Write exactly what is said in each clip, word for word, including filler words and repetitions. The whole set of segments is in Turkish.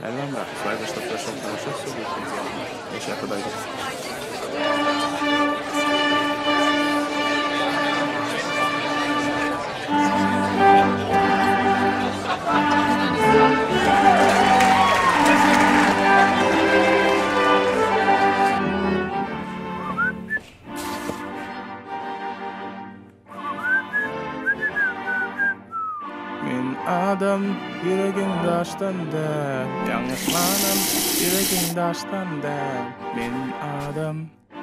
Elbette zwei Stunden schon Prozess so ich hatte da Adam yüreğimde açtanda yanlışlanım yüreğimde açtanda men adam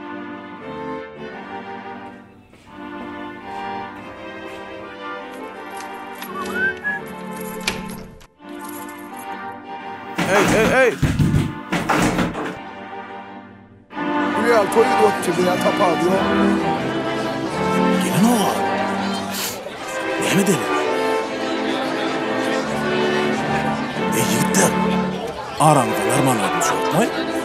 Hey hey hey Buraya koydu okçu buraya tapağı diyor. Gelin o. Ne mi deli? Yigitler, aranızda larmanlarını çoğutmay.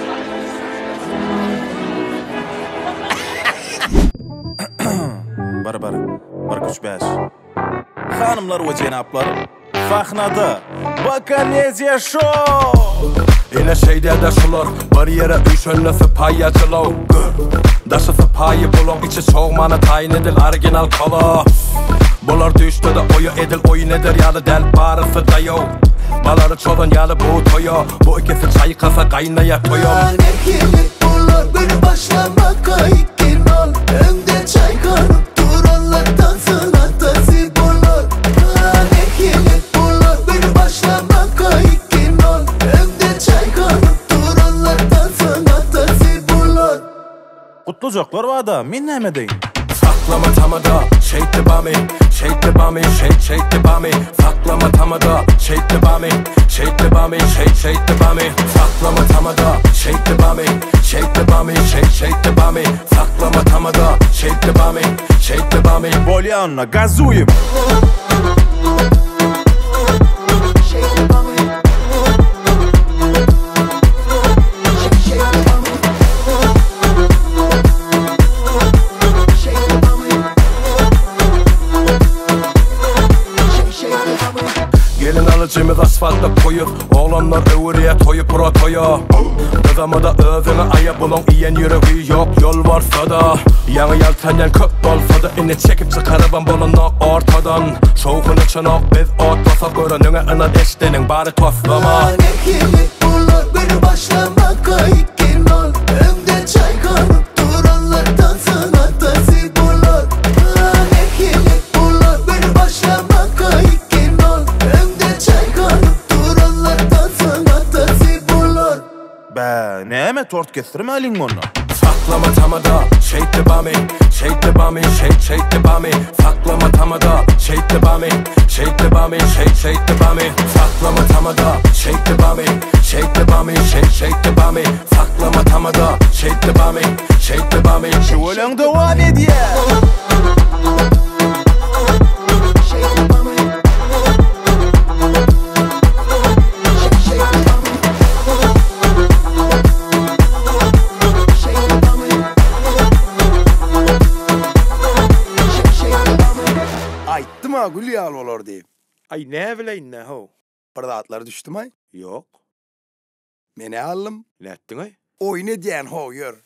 Bar bar, bar kuch beş. Hanımlar ve cenaplar, fahnada Bakanezya Show. Yine şeyde de şular, bir yere üşönlesi payacılav. Daşısı payı bulun, içi soğmanı tayin edil orijinal kala. Bular düştü de oyu edil oyun eder yalı del barısı da yok. Baları çoğdan yalı bu toyo, bu ikisi çayı kasa kaynaya toyo. Nekili bular bir başlamaka ikin ol. Önde çay kanıp duranlar dansın atası bular. Nekili bular bir başlamaka ikin ol. Önde çay kanıp duranlar dansın atası bular. Kutlucaklar vada, min neme deyin. Saklama tamada, shake the bami, shake the bami, shake shake the bami. Saklama tamada, shake the bami, shake the bami, shake shake the bami. Saklama tamada, shake the bami, shake the bami, shake shake the bami. Saklama tamada, shake the bami, shake the bami. Bolyanna, gazuyim. Gelin alıcımız asfaltta koyup oğlanlar öğrüye toyup bura toya. Kızamada özüne aya bulun iyen yüreği yok yol varsa da. Yanı yeltenen köp olsa da inni çekip çıkarıban bulunnak ortadan. Şoğun için ok biz ortasa görününe ınan eştenin bari toslama. Nekili bular bir başlamaka ikin ol. Önde çay kanıp duranlar dansın atası bular. Nekili bular bir başlamaka ikin ol. Önde çay kanıp duranlar dansın atası bular. Be, neme tort kestirme alin onu. Saklama tamada, shake the bami, shake the bami, shake shake the bami. Saklama tamada, shake the bami, shake the bami, shake shake the bami. Saklama tamada, shake the bami, shake the bami, shake shake the bami. Saklama tamada, shake the bami, shake the bami. Şu olan devam ediyor. Ayttım ha Gülyal olur diye. Ay ne bileyin ne ho? Pırdatlar düştüm ay. Yok. Mene alım. Ne ettin ay? Oyunu diyen ho yor.